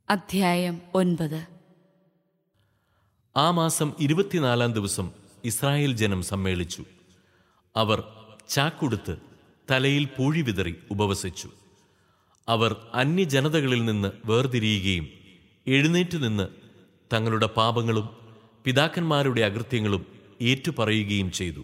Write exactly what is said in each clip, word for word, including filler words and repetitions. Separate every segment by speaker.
Speaker 1: അധ്യായം ഒൻപത്.
Speaker 2: ആ മാസം ഇരുപത്തിനാലാം ദിവസം ഇസ്രായേൽ ജനം സമ്മേളിച്ചു. അവർ ചാക്കുടുത്ത് തലയിൽ പൂഴി വിതറി ഉപവസിച്ചു. അവർ അന്യജനതകളിൽ നിന്ന് വേർതിരിയുകയും എഴുന്നേറ്റു നിന്ന് തങ്ങളുടെ പാപങ്ങളും പിതാക്കന്മാരുടെ അകൃത്യങ്ങളും ഏറ്റുപറയുകയും ചെയ്തു.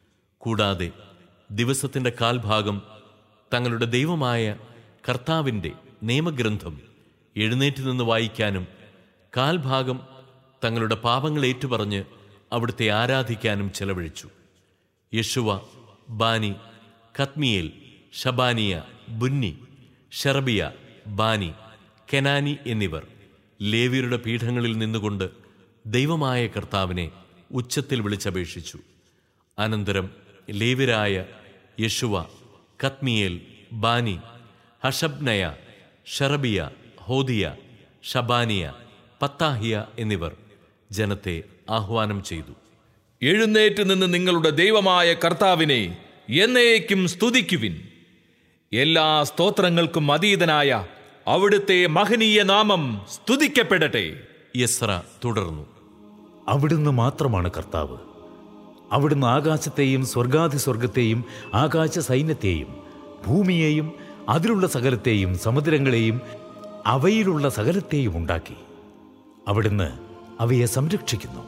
Speaker 2: കൂടാതെ ദിവസത്തിൻ്റെ കാൽഭാഗം തങ്ങളുടെ ദൈവമായ കർത്താവിൻ്റെ നിയമഗ്രന്ഥം എഴുന്നേറ്റ് നിന്ന് വായിക്കാനും കാൽഭാഗം തങ്ങളുടെ പാപങ്ങൾ ഏറ്റുപറഞ്ഞ് അവിടുത്തെ ആരാധിക്കാനും ചെലവഴിച്ചു. യെശുവ, ബാനി, കത്മിയേൽ, ഷബാനിയ, ബുന്നി, ഷെറബിയ, ബാനി, കെനാനി എന്നിവർ ലേവ്യരുടെ പീഠങ്ങളിൽ നിന്നുകൊണ്ട് ദൈവമായ കർത്താവിനെ ഉച്ചത്തിൽ വിളിച്ചപേക്ഷിച്ചു. അനന്തരം ലേവ്യരായ യെശുവ, കത്മിയേൽ, ബാനി, ഹഷബ്നയ, ഷെറബിയ, ഹോദിയ, ഷബാനിയ, പത്താഹിയ എന്നിവർ ജനത്തെ ആഹ്വാനം ചെയ്തു.
Speaker 3: എഴുന്നേറ്റ് നിന്ന് നിങ്ങളുടെ ദൈവമായ കർത്താവിനെ എന്നേക്കും സ്തുതിക്കുവിൻ. എല്ലാ സ്തോത്രങ്ങൾക്കും അതീതനായ അവിടുത്തെ മഹനീയ നാമം സ്തുതിക്കപ്പെടട്ടെ.
Speaker 2: യെസ്ര തുടർന്നു.
Speaker 4: അവിടുന്ന് മാത്രമാണ് കർത്താവ്. അവിടുന്ന് ആകാശത്തെയും സ്വർഗാധിസ്വർഗത്തെയും ആകാശ സൈന്യത്തെയും ഭൂമിയെയും അതിലുള്ള സകലത്തെയും സമുദ്രങ്ങളെയും അവയിലുള്ള സകലത്തെയും ഉണ്ടാക്കി. അവിടുന്ന് അവയെ സംരക്ഷിക്കുന്നു.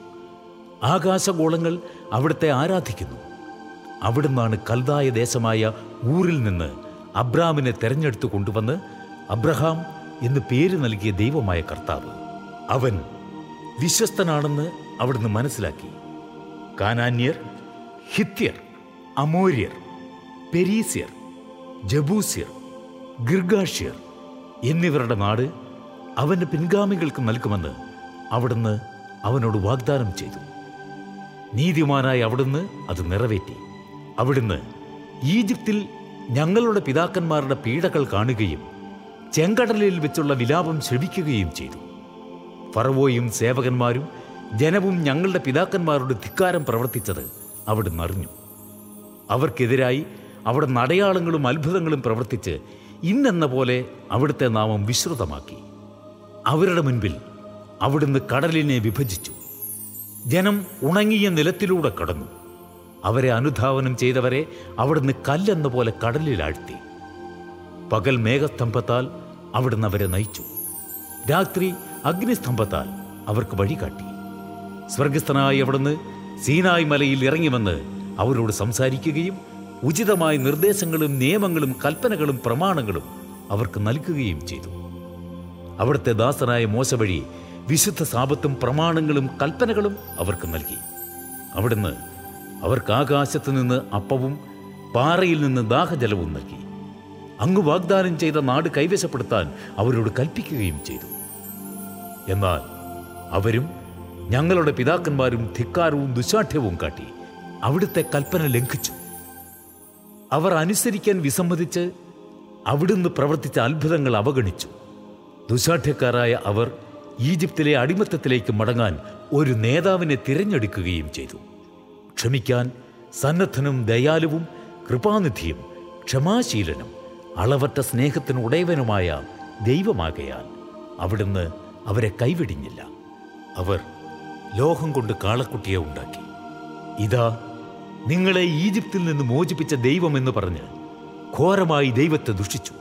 Speaker 4: ആകാശഗോളങ്ങൾ അവിടുത്തെ ആരാധിക്കുന്നു. അവിടുന്നാണ് കൽദായ ദേശമായ ഊറിൽ നിന്ന് അബ്രാമിനെ തെരഞ്ഞെടുത്തു കൊണ്ടുവന്ന് അബ്രഹാം എന്ന് പേര് നൽകിയ ദൈവമായ കർത്താവ്. അവൻ വിശ്വസ്തനാണെന്ന് അവിടുന്ന് മനസ്സിലാക്കി. കാനാന്യർ, ഹിത്യർ, അമോര്യർ, പെരീസ്യർ, ജബൂസ്യർ, ഗിർഗാഷ്യർ എന്നിവരുടെ നാട് അവൻ്റെ പിൻഗാമികൾക്ക് നൽകുമെന്ന് അവിടുന്ന് അവനോട് വാഗ്ദാനം ചെയ്തു. നീതിമാനായ അവിടുന്ന് അത് നിറവേറ്റി. അവിടുന്ന് ഈജിപ്തിൽ ഞങ്ങളുടെ പിതാക്കന്മാരുടെ പീഡകൾ കാണുകയും ചെങ്കടലിൽ വെച്ചുള്ള വിലാപം ശ്രവിക്കുകയും ചെയ്തു. ഫറവോയും സേവകന്മാരും ജനവും ഞങ്ങളുടെ പിതാക്കന്മാരുടെ ധിക്കാരം പ്രവർത്തിച്ചത് അവിടുന്ന് അറിഞ്ഞു. അവർക്കെതിരായി അവിടുന്ന് അടയാളങ്ങളും അത്ഭുതങ്ങളും പ്രവർത്തിച്ച് ഇന്നെന്ന പോലെ അവിടുത്തെ നാമം വിശ്രുതമാക്കി. അവരുടെ മുൻപിൽ അവിടുന്ന് കടലിനെ വിഭജിച്ചു. ജനം ഉണങ്ങിയ നിലത്തിലൂടെ കടന്നു. അവരെ അനുധാവനം ചെയ്തവരെ അവിടുന്ന് കല്ലെന്ന പോലെ കടലിലാഴ്ത്തി. പകൽ മേഘസ്തംഭത്താൽ അവിടുന്ന് അവരെ നയിച്ചു. രാത്രി അഗ്നിസ്തംഭത്താൽ അവർക്ക് വഴികാട്ടി. സ്വർഗസ്ഥനായി അവിടുന്ന് സീനായ് മലയിൽ ഇറങ്ങി വന്ന് അവരോട് സംസാരിക്കുകയും ഉചിതമായ നിർദ്ദേശങ്ങളും നിയമങ്ങളും കൽപ്പനകളും പ്രമാണങ്ങളും അവർക്ക് നൽകുകയും ചെയ്തു. അവിടുത്തെ ദാസനായ മോശ വഴി വിശുദ്ധ സാപത്തും പ്രമാണങ്ങളും കൽപ്പനകളും അവർക്ക് നൽകി. അവിടുന്ന് അവർക്ക് ആകാശത്ത് നിന്ന് അപ്പവും പാറയിൽ നിന്ന് ദാഹജലവും നൽകി. അങ്ങ് വാഗ്ദാനം ചെയ്ത നാട് കൈവശപ്പെടുത്താൻ അവരോട് കൽപ്പിക്കുകയും ചെയ്തു. എന്നാൽ അവരും ഞങ്ങളുടെ പിതാക്കന്മാരും ധിക്കാരവും ദുശാഠ്യവും കാട്ടി അവിടുത്തെ കൽപ്പന ലംഘിച്ചു. അവർ അനുസരിക്കാൻ വിസമ്മതിച്ച് അവിടുന്ന് പ്രവർത്തിച്ച അത്ഭുതങ്ങൾ അവഗണിച്ചു. ദുശാഠ്യക്കാരായ അവർ ഈജിപ്തിലെ അടിമത്തത്തിലേക്ക് മടങ്ങാൻ ഒരു നേതാവിനെ തിരഞ്ഞെടുക്കുകയും ചെയ്തു. ക്ഷമിക്കാൻ സന്നദ്ധനും ദയാലുവും കൃപാനിധിയും ക്ഷമാശീലനും അളവറ്റ സ്നേഹത്തിന് ഉടയവനുമായ ദൈവമാകയാൽ അവിടുന്ന് അവരെ കൈവിടിഞ്ഞില്ല. അവർ ലോഹം കൊണ്ട് കാളക്കുട്ടിയെ ഉണ്ടാക്കി. ഇതാ നിങ്ങളെ ഈജിപ്തിൽ നിന്ന് മോചിപ്പിച്ച ദൈവമെന്ന് പറഞ്ഞ് ഘോരമായി ദൈവത്തെ ദുഷിച്ചു.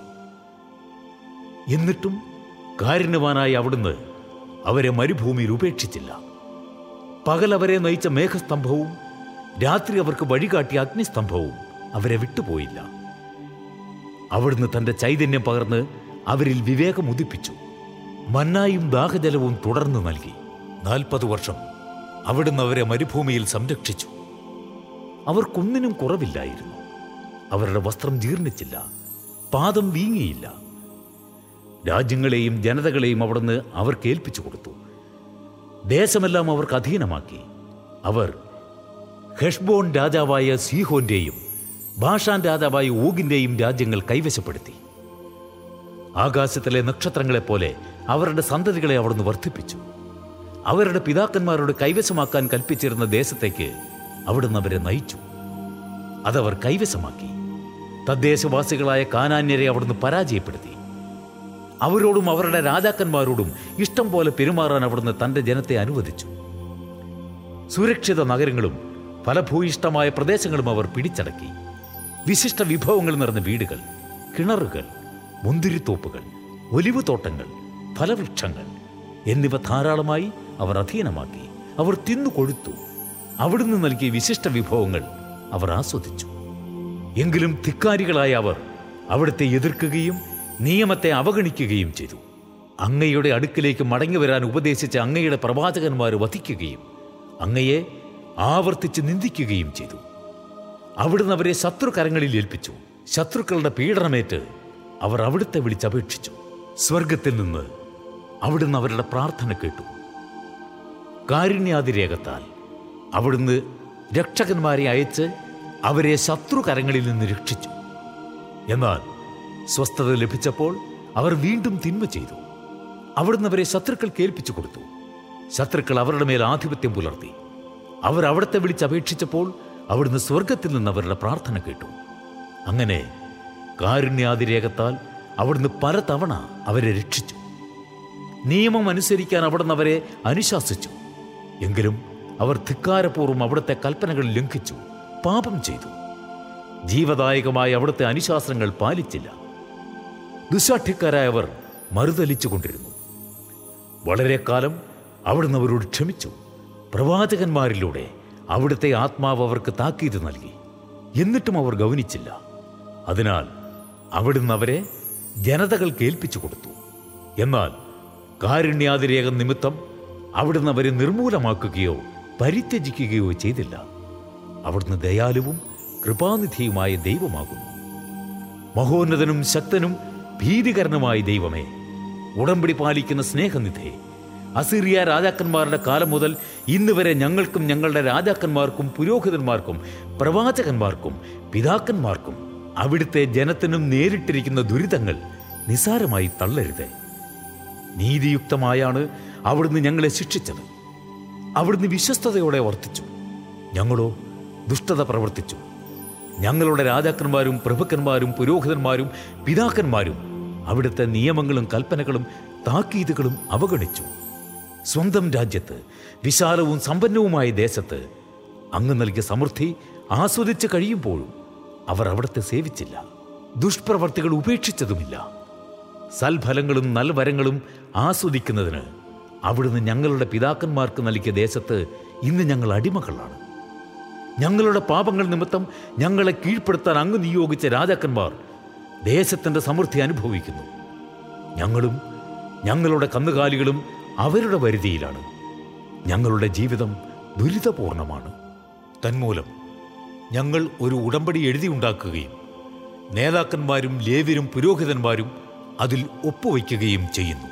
Speaker 4: എന്നിട്ടും കാരുണ്യവാനായ അവിടുന്ന് അവരെ മരുഭൂമിയിൽ ഉപേക്ഷിച്ചില്ല. പകൽ അവരെ നയിച്ച മേഘസ്തംഭവും രാത്രി അവർക്ക് വഴികാട്ടിയ അഗ്നിസ്തംഭവും അവരെ വിട്ടുപോയില്ല. അവിടുന്ന് തൻ്റെ ചൈതന്യം പകർന്ന് അവരിൽ വിവേകം ഉദിപ്പിച്ചു. മന്നായും ദാഹജലവും തുടർന്ന് നൽകി. നാൽപ്പത് വർഷം അവിടുന്ന് അവരെ മരുഭൂമിയിൽ സംരക്ഷിച്ചു. അവർക്കൊന്നിനും കുറവില്ലായിരുന്നു. അവരുടെ വസ്ത്രം ജീർണിച്ചില്ല, പാദം വീങ്ങിയില്ല. രാജ്യങ്ങളെയും ജനതകളെയും അവിടുന്ന് അവർക്ക് ഏൽപ്പിച്ചു കൊടുത്തു. ദേശമെല്ലാം അവർക്ക് അധീനമാക്കി. അവർ ഹെഷ്ബോൺ രാജാവായ സീഹോന്റെയും ബാഷാൻ രാജാവായ ഓഗിന്റെയും രാജ്യങ്ങൾ കൈവശപ്പെടുത്തി. ആകാശത്തിലെ നക്ഷത്രങ്ങളെപ്പോലെ അവരുടെ സന്തതികളെ അവിടുന്ന് വർദ്ധിപ്പിച്ചു. അവരുടെ പിതാക്കന്മാരോട് കൈവശമാക്കാൻ കൽപ്പിച്ചിരുന്ന ദേശത്തേക്ക് അവിടുന്ന് അവരെ നയിച്ചു. അതവർ കൈവശമാക്കി. തദ്ദേശവാസികളായ കാനാന്യരെ അവിടുന്ന് പരാജയപ്പെടുത്തി. അവരോടും അവരുടെ രാജാക്കന്മാരോടും ഇഷ്ടം പോലെ പെരുമാറാൻ അവിടുന്ന് തൻ്റെ ജനത്തെ അനുവദിച്ചു. സുരക്ഷിത നഗരങ്ങളും ഫലഭൂയിഷ്ടമായ പ്രദേശങ്ങളും അവർ പിടിച്ചടക്കി. വിശിഷ്ട വിഭവങ്ങൾ നിറഞ്ഞ വീടുകൾ, കിണറുകൾ, മുന്തിരിത്തോപ്പുകൾ, ഒലിവ് തോട്ടങ്ങൾ, ഫലവൃക്ഷങ്ങൾ എന്നിവ ധാരാളമായി അവർ അധീനമാക്കി. അവർ തിന്നു കൊഴുത്തു. അവിടുന്ന് നൽകിയ വിശിഷ്ട വിഭവങ്ങൾ അവർ ആസ്വദിച്ചു. എങ്കിലും ധിക്കാരികളായ അവർ അവിടുത്തെ എതിർക്കുകയും നിയമത്തെ അവഗണിക്കുകയും ചെയ്തു. അങ്ങയുടെ അടുക്കിലേക്ക് മടങ്ങി വരാൻ ഉപദേശിച്ച അങ്ങയുടെ പ്രവാചകന്മാർ വധിക്കുകയും അങ്ങയെ ആവർത്തിച്ച് നിന്ദിക്കുകയും ചെയ്തു. അവിടുന്ന് അവരെ ശത്രുകരങ്ങളിൽ ഏൽപ്പിച്ചു. ശത്രുക്കളുടെ പീഡനമേറ്റ് അവർ അവിടുത്തെ വിളിച്ചപേക്ഷിച്ചു. സ്വർഗത്തിൽ നിന്ന് അവിടുന്ന് അവരുടെ പ്രാർത്ഥന കേട്ടു. കാരുണ്യാതിരേകത്താൽ അവിടുന്ന് രക്ഷകന്മാരെ അയച്ച് അവരെ ശത്രുകരങ്ങളിൽ നിന്ന് രക്ഷിച്ചു. എന്നാൽ സ്വസ്ഥത ലഭിച്ചപ്പോൾ അവർ വീണ്ടും തിന്മ ചെയ്തു. അവിടുന്ന് അവരെ ശത്രുക്കൾ കേൾപ്പിച്ചു കൊടുത്തു. ശത്രുക്കൾ അവരുടെ മേൽ ആധിപത്യം പുലർത്തി. അവർ അവിടുത്തെ വിളിച്ചപേക്ഷിച്ചപ്പോൾ അവിടുന്ന് സ്വർഗത്തിൽ നിന്ന് അവരുടെ പ്രാർത്ഥന കേട്ടു. അങ്ങനെ കാരുണ്യാതിരേകത്താൽ അവിടുന്ന് പലതവണ അവരെ രക്ഷിച്ചു. നിയമം അനുസരിക്കാൻ അവിടുന്ന് അവരെ അനുശാസിച്ചു. എങ്കിലും അവർ ധിക്കാരപൂർവ്വം അവിടുത്തെ കൽപ്പനകൾ ലംഘിച്ചു, പാപം ചെയ്തു. ജീവദായകമായ അവിടുത്തെ അനുശാസനങ്ങൾ പാലിച്ചില്ല. ദുശാഠ്യക്കാരായവർ മറുതലിച്ചു കൊണ്ടിരുന്നു. വളരെ കാലം അവിടുന്ന് അവരോട് ക്ഷമിച്ചു. പ്രവാചകന്മാരിലൂടെ അവിടുത്തെ ആത്മാവ് അവർക്ക് താക്കീത് നൽകി. എന്നിട്ടും അവർ ഗൗനിച്ചില്ല. അതിനാൽ അവിടുന്ന് അവരെ ജനതകൾ കേൾപ്പിച്ചു കൊടുത്തു. എന്നാൽ കാരുണ്യാതിരേകം നിമിത്തം അവിടുന്ന് അവരെ നിർമൂലമാക്കുകയോ പരിത്യജിക്കുകയോ ചെയ്തില്ല. അവിടുന്ന് ദയാലുവും കൃപാനിധിയുമായ ദൈവമാകുന്നു. മഹോന്നതനും ശക്തനും ഭീതികരനുമായ ദൈവമേ, ഉടമ്പടി പാലിക്കുന്ന സ്നേഹനിധേ, അസീറിയ രാജാക്കന്മാരുടെ കാലം മുതൽ ഇന്ന് വരെ ഞങ്ങൾക്കും ഞങ്ങളുടെ രാജാക്കന്മാർക്കും പുരോഹിതന്മാർക്കും പ്രവാചകന്മാർക്കും പിതാക്കന്മാർക്കും അവിടുത്തെ ജനത്തിനും നേരിട്ടിരിക്കുന്ന ദുരിതങ്ങൾ നിസാരമായി തള്ളരുതേ. നീതിയുക്തമായാണ് അവിടുന്ന് ഞങ്ങളെ ശിക്ഷിച്ചത്. അവിടുന്ന് വിശ്വസ്തയോടെ വർത്തിച്ചു. ഞങ്ങളോ ദുഷ്ടത പ്രവർത്തിച്ചു. ഞങ്ങളുടെ രാജാക്കന്മാരും പ്രഭുക്കന്മാരും പുരോഹിതന്മാരും പിതാക്കന്മാരും അവിടുത്തെ നിയമങ്ങളും കൽപ്പനകളും താക്കീതുകളും അവഗണിച്ചു. സ്വന്തം രാജ്യത്ത്, വിശാലവും സമ്പന്നവുമായ ദേശത്ത് അങ്ങ് നൽകിയ സമൃദ്ധി ആസ്വദിച്ച് കഴിയുമ്പോഴും അവർ അവിടുത്തെ സേവിച്ചില്ല. ദുഷ്പ്രവർത്തികൾ ഉപേക്ഷിച്ചതുമില്ല. സൽഫലങ്ങളും നൽവരങ്ങളും ആസ്വദിക്കുന്നതിന് അവിടുന്ന് ഞങ്ങളുടെ പിതാക്കന്മാർക്ക് നൽകിയ ദേശത്ത് ഇന്ന് ഞങ്ങൾ അടിമകളാണ്. ഞങ്ങളുടെ പാപങ്ങൾ നിമിത്തം ഞങ്ങളെ കീഴ്പ്പെടുത്താൻ അങ്ങ് നിയോഗിച്ച രാജാക്കന്മാർ ദേശത്തിൻ്റെ സമൃദ്ധി അനുഭവിക്കുന്നു. ഞങ്ങളും ഞങ്ങളുടെ കന്നുകാലികളും അവരുടെ വരുതിയിലാണ്. ഞങ്ങളുടെ ജീവിതം ദുരിതപൂർണമാണ്. തന്മൂലം ഞങ്ങൾ ഒരു ഉടമ്പടി എഴുതിയുണ്ടാക്കുകയും നേതാക്കന്മാരും ലേവ്യരും പുരോഹിതന്മാരും അതിൽ ഒപ്പുവയ്ക്കുകയും ചെയ്യുന്നു.